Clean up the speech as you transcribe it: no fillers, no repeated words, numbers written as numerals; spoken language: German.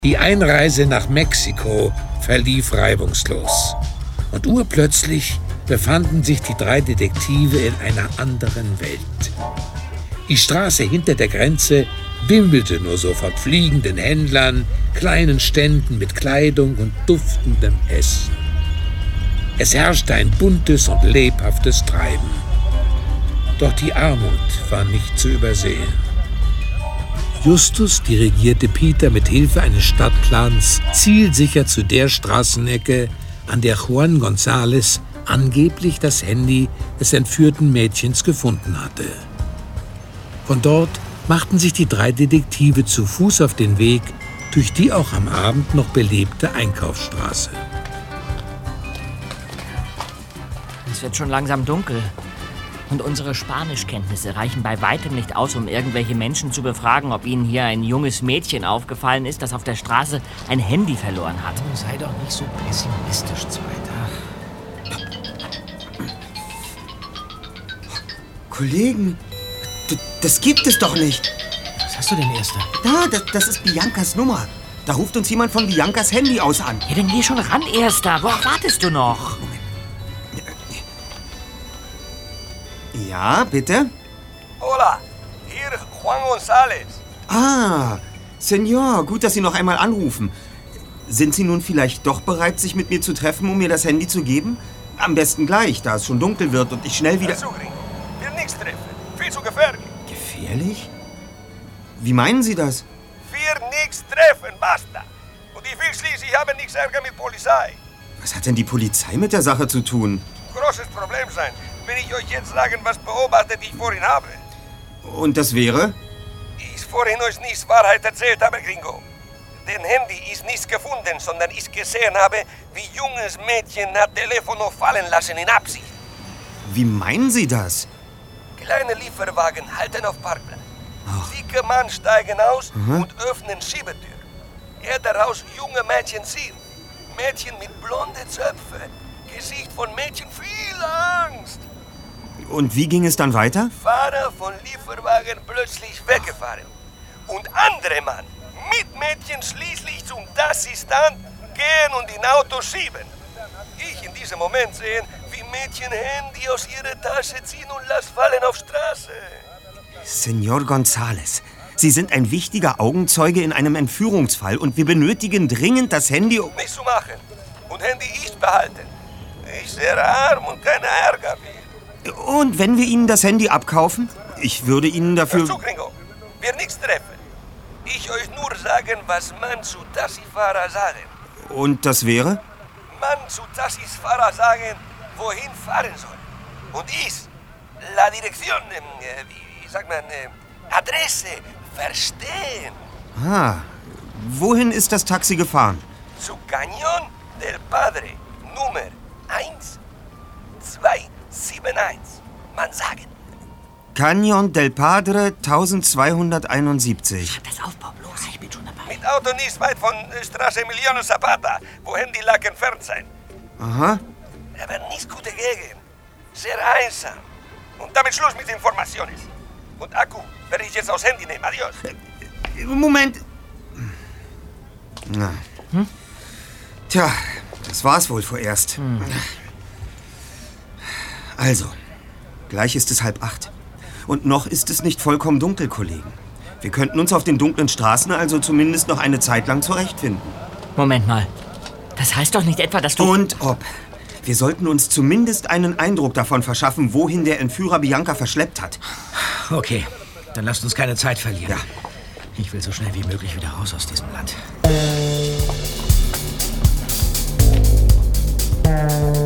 Die Einreise nach Mexiko verlief reibungslos. Und urplötzlich befanden sich die 3 Detektive in einer anderen Welt. Die Straße hinter der Grenze wimmelte nur so von fliegenden Händlern, kleinen Ständen mit Kleidung und duftendem Essen. Es herrschte ein buntes und lebhaftes Treiben. Doch die Armut war nicht zu übersehen. Justus dirigierte Peter mit Hilfe eines Stadtplans zielsicher zu der Straßenecke, an der Juan González angeblich das Handy des entführten Mädchens gefunden hatte. Von dort machten sich die 3 Detektive zu Fuß auf den Weg durch die auch am Abend noch belebte Einkaufsstraße. Es wird schon langsam dunkel. Und unsere Spanischkenntnisse reichen bei weitem nicht aus, um irgendwelche Menschen zu befragen, ob ihnen hier ein junges Mädchen aufgefallen ist, das auf der Straße ein Handy verloren hat. Sei doch nicht so pessimistisch, Zweiter. Kollegen, das gibt es doch nicht. Was hast du denn, Erster? Das ist Biancas Nummer. Da ruft uns jemand von Biancas Handy aus an. Ja, dann geh schon ran, Erster. Worauf wartest du noch? Ja, bitte? Hola, hier Juan González. Ah, Senor, gut, dass Sie noch einmal anrufen. Sind Sie nun vielleicht doch bereit, sich mit mir zu treffen, um mir das Handy zu geben? Am besten gleich, da es schon dunkel wird und ich schnell wieder... Wir nichts treffen. Viel zu gefährlich. Gefährlich? Wie meinen Sie das? Wir nichts treffen, basta. Und ich will schließlich haben nichts Ärger mit Polizei. Was hat denn die Polizei mit der Sache zu tun? Großes Problem sein, wenn ich euch jetzt sagen, was beobachtet ich vorhin habe. Und das wäre? Ich vorhin euch nichts Wahrheit erzählt habe, Gringo. Den Handy ist nichts gefunden, sondern ich gesehen habe, wie junges Mädchen hat Telefono fallen lassen in Absicht. Wie meinen Sie das? Kleine Lieferwagen halten auf Parkplatz. Dicke Mann steigen aus und öffnen Schiebetür. Er daraus junge Mädchen sieht. Mädchen mit blonden Zöpfen. Gesicht von Mädchen viel Angst. Und wie ging es dann weiter? Fahrer von Lieferwagen plötzlich weggefahren. Und andere Mann mit Mädchen schließlich zum Taxi-Stand gehen und in Auto schieben. Ich in diesem Moment sehen, wie Mädchen Handy aus ihrer Tasche ziehen und las fallen auf Straße. Senor González, Sie sind ein wichtiger Augenzeuge in einem Entführungsfall und wir benötigen dringend das Handy, um... Nichts zu machen. Und Handy ist behalten. Ich sehr arm und keine Ärger will. Und wenn wir Ihnen das Handy abkaufen? Ich würde Ihnen dafür... Hör zu, Gringo. Wir nichts treffen. Ich euch nur sagen, was man zu Taxifahrer sagen. Und das wäre? Man zu Taxifahrer sagen, wohin fahren soll. Und ich, la Direktion, wie sagt man, Adresse, verstehen. Ah, wohin ist das Taxi gefahren? Zu Cañón del Padre, Nummer 1271. Man sagen. Cañón del Padre 1271. Pass auf, Bob, los, ich bin schon dabei. Mit Auto nicht weit von Straße Emiliano Zapata, wohin die Lack entfernt sein. Aha. Aber nicht gute Gegend. Sehr einsam. Und damit Schluss mit Informationen. Und Akku werde ich jetzt aufs Handy nehmen. Adios. Moment. Na. Tja, das war's wohl vorerst. Also, gleich ist es 7:30. Und noch ist es nicht vollkommen dunkel, Kollegen. Wir könnten uns auf den dunklen Straßen also zumindest noch eine Zeit lang zurechtfinden. Moment mal. Das heißt doch nicht etwa, dass du... Und ob. Wir sollten uns zumindest einen Eindruck davon verschaffen, wohin der Entführer Bianca verschleppt hat. Okay, dann lasst uns keine Zeit verlieren. Ja. Ich will so schnell wie möglich wieder raus aus diesem Land.